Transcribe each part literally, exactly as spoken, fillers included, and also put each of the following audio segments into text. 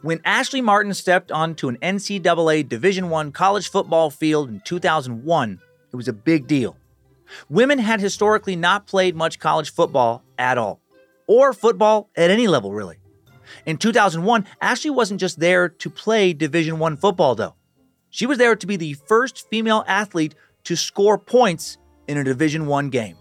When Ashley Martin stepped onto an N C double A Division I college football field in two thousand one, it was a big deal. Women had historically not played much college football at all, or football at any level, really. In two thousand one, Ashley wasn't just there to play Division I football, though. She was there to be the first female athlete to score points in a Division I game.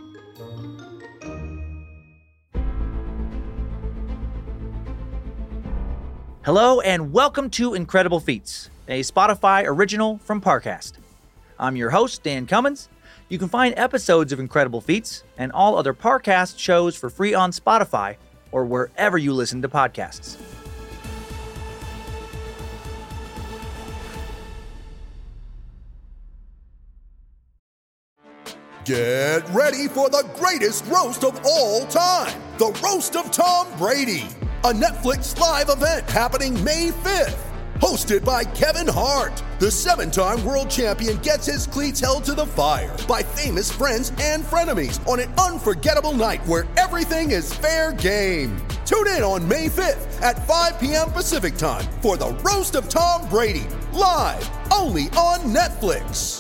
Hello and welcome to Incredible Feats, a Spotify original from Parcast. I'm your host, Dan Cummins. You can find episodes of Incredible Feats and all other Parcast shows for free on Spotify or wherever you listen to podcasts. Get ready for the greatest roast of all time, the Roast of Tom Brady, a Netflix live event happening May fifth. Hosted by Kevin Hart, the seven-time world champion gets his cleats held to the fire by famous friends and frenemies on an unforgettable night where everything is fair game. Tune in on May fifth at five p.m. Pacific time for the Roast of Tom Brady, live only on Netflix.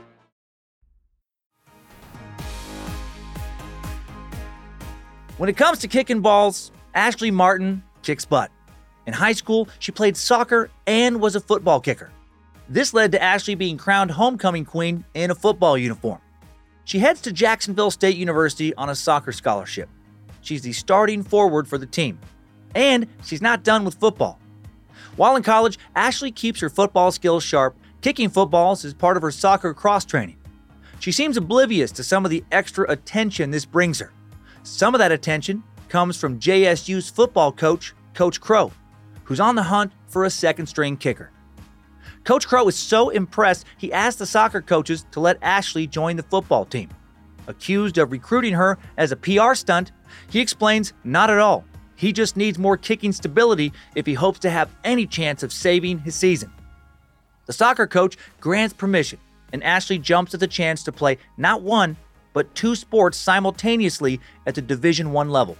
When it comes to kicking balls, Ashley Martin kicks butt. In high school, she played soccer and was a football kicker. This led to Ashley being crowned homecoming queen in a football uniform. She heads to Jacksonville State University on a soccer scholarship. She's the starting forward for the team. And she's not done with football. While in college, Ashley keeps her football skills sharp, kicking footballs as part of her soccer cross-training. She seems oblivious to some of the extra attention this brings her. Some of that attention comes from J S U's football coach, Coach Crow, who's on the hunt for a second-string kicker. Coach Crow is so impressed, he asked the soccer coaches to let Ashley join the football team. Accused of recruiting her as a P R stunt, he explains not at all. He just needs more kicking stability if he hopes to have any chance of saving his season. The soccer coach grants permission, and Ashley jumps at the chance to play not one, but two sports simultaneously at the Division I level.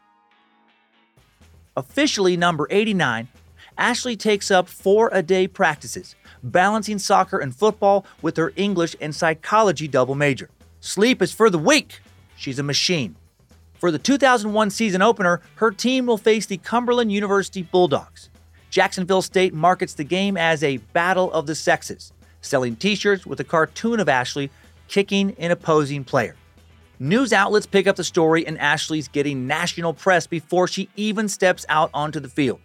Officially number eighty-nine, Ashley takes up four-a-day practices, balancing soccer and football with her English and psychology double major. Sleep is for the weak. She's a machine. For the two thousand one season opener, her team will face the Cumberland University Bulldogs. Jacksonville State markets the game as a battle of the sexes, selling t-shirts with a cartoon of Ashley kicking an opposing player. News outlets pick up the story, and Ashley's getting national press before she even steps out onto the field.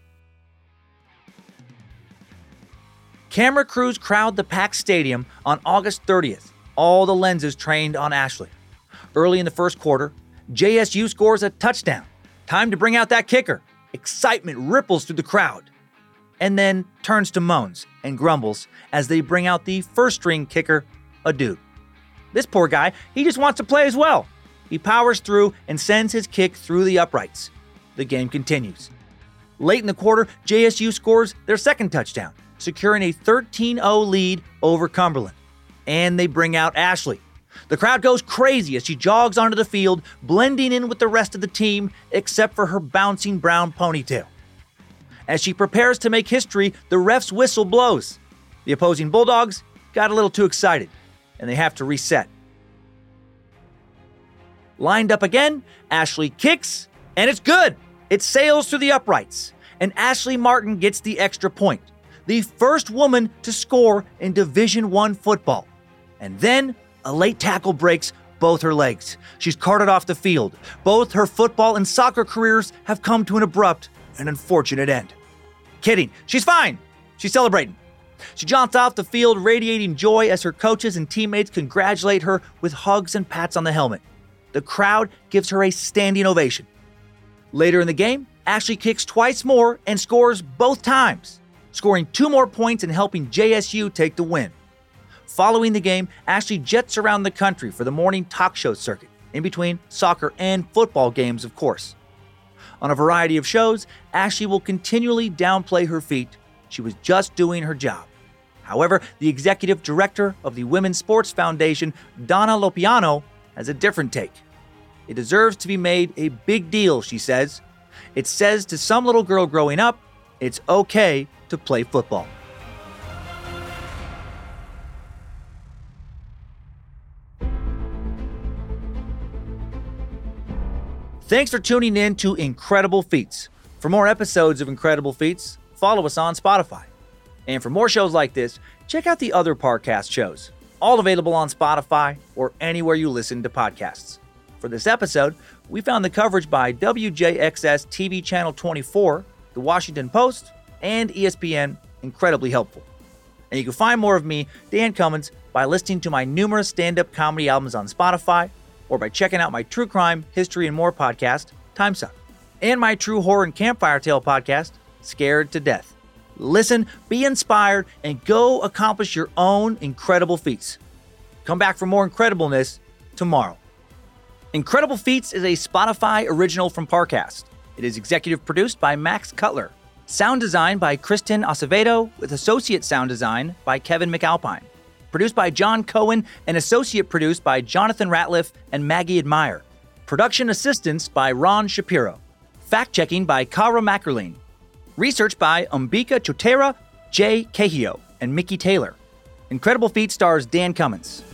Camera crews crowd the packed stadium on August thirtieth, all the lenses trained on Ashley. Early in the first quarter, J S U scores a touchdown. Time to bring out that kicker. Excitement ripples through the crowd, and then turns to moans and grumbles as they bring out the first-string kicker, a dude. This poor guy, he just wants to play as well. He powers through and sends his kick through the uprights. The game continues. Late in the quarter, J S U scores their second touchdown, securing a thirteen oh lead over Cumberland. And they bring out Ashley. The crowd goes crazy as she jogs onto the field, blending in with the rest of the team, except for her bouncing brown ponytail. As she prepares to make history, the ref's whistle blows. The opposing Bulldogs got a little too excited, and they have to reset. Lined up again, Ashley kicks, and it's good. It sails through the uprights, and Ashley Martin gets the extra point, the first woman to score in Division I football. And then a late tackle breaks both her legs. She's carted off the field. Both her football and soccer careers have come to an abrupt and unfortunate end. Kidding, she's fine. She's celebrating. She jaunts off the field radiating joy as her coaches and teammates congratulate her with hugs and pats on the helmet. The crowd gives her a standing ovation. Later in the game, Ashley kicks twice more and scores both times, scoring two more points and helping J S U take the win. Following the game, Ashley jets around the country for the morning talk show circuit, in between soccer and football games, of course. On a variety of shows, Ashley will continually downplay her feat. She was just doing her job. However, the executive director of the Women's Sports Foundation, Donna Lopiano, has a different take. It deserves to be made a big deal, she says. It says to some little girl growing up, It's okay to play football. Thanks for tuning in to Incredible Feats. For more episodes of Incredible Feats, follow us on Spotify. And for more shows like this, check out the other Parcast shows, all available on Spotify or anywhere you listen to podcasts. For this episode, we found the coverage by W J X S T V Channel twenty-four, The Washington Post, and E S P N incredibly helpful. And you can find more of me, Dan Cummins, by listening to my numerous stand-up comedy albums on Spotify, or by checking out my true crime, history, and more podcast, Time Suck, and my true horror and campfire tale podcast, Scared to Death. Listen, be inspired, and go accomplish your own incredible feats. Come back for more incredibleness tomorrow. Incredible Feats is a Spotify original from Parcast. It is executive produced by Max Cutler. Sound design by Kristen Acevedo, with associate sound design by Kevin McAlpine. Produced by John Cohen and associate produced by Jonathan Ratliff and Maggie Admire. Production assistance by Ron Shapiro. Fact-checking by Kara Mackerline. Research by Umbika Chotera, Jay Cahio, and Mickey Taylor. Incredible Feats stars Dan Cummins.